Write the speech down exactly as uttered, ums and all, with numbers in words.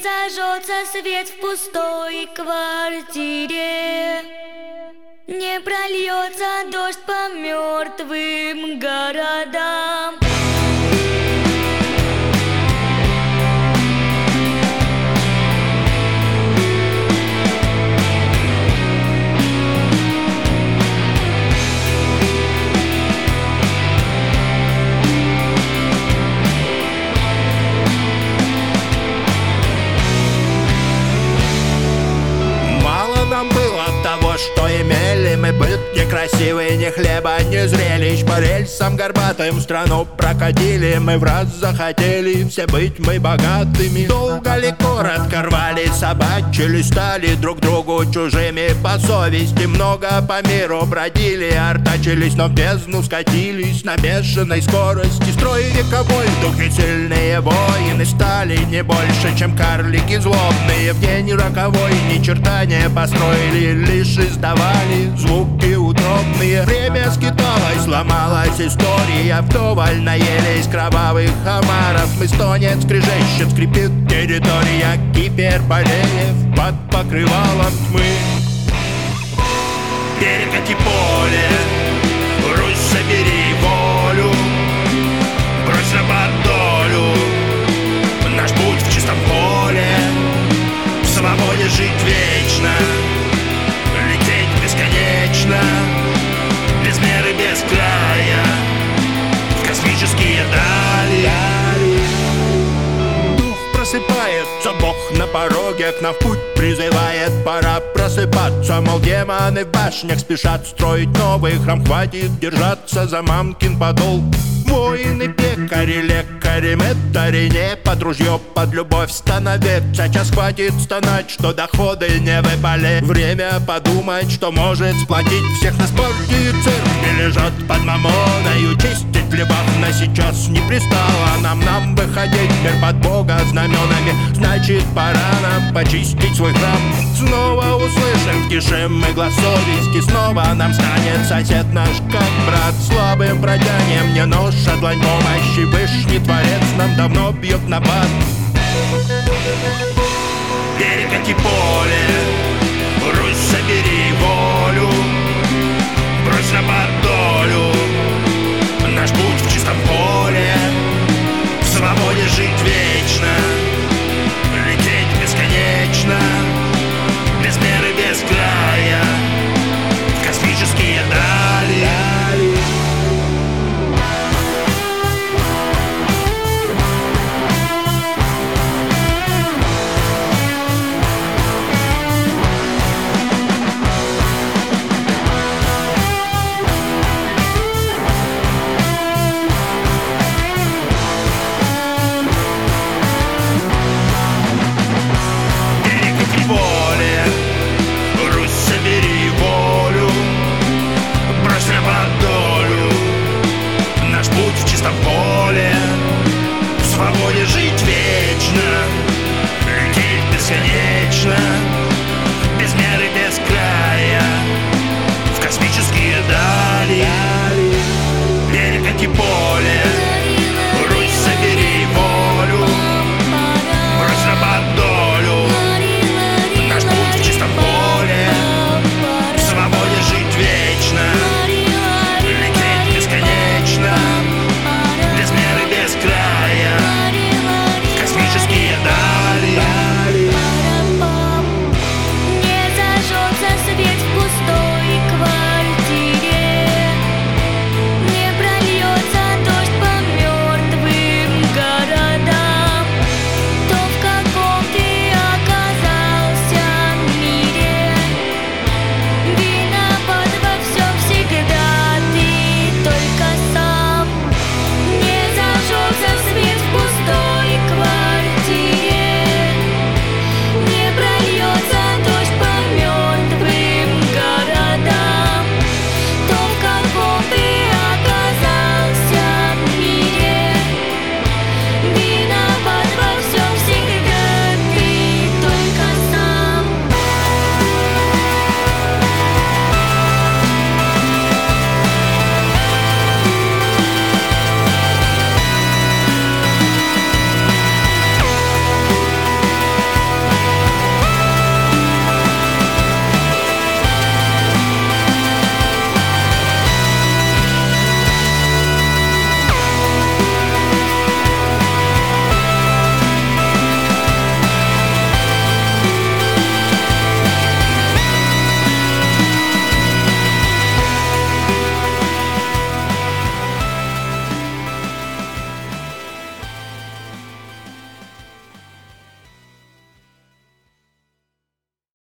зажжется свет в пустой квартире, не прольется дождь по мертвым городам. Нам было того, что имели мы, быт некрасивый, ни хлеба, ни зрелищ. По рельсам горбатым страну прокатили, мы в раз захотели все быть мы богатыми. Долго ли, коротко рвали, собачили, стали друг другу чужими по совести. Много по миру бродили, артачились, но в бездну скатились на бешеной скорости. Строй вековой, духи сильные воины стали не больше, чем карлики злобные. В день роковой ни черта не построили, лишь издавали звуки утробные. Время скиталось, сломалась история, вдоволь наелись кровавых омаров. Мы стонет, скрежещет, скрипит территория гиперболеев под покрывалом тьмы. Перекати поле, Русь, собери волю, брось раба долю, наш путь в чистом поле, в свободе жить вечно, лететь бесконечно, без меры, без края, в космические дали. Дух просыпается, Бог на пороге к нам в путь призывает. Пора просыпаться, мол, демоны в башнях спешат строить новый храм. Хватит держаться за мамкин подол. Воины, пекари, лекари, мэтари, не под ружье, под любовь становиться. Час хватит стонать, что доходы не выпали. Время подумать, что может сплотить всех нас. Порки и церкви лежат под мамоною, чистить любовно сейчас не пристало нам. Нам выходить в мир под Бога знаменами, значит пора нам почистить свой храм. Снова услышим в тиши мы глаз совести, снова нам станет сосед наш как брат. Слабым протянем не нож, а длань помощи, Вышний Творец нам давно бьет на бат. Перекати поле,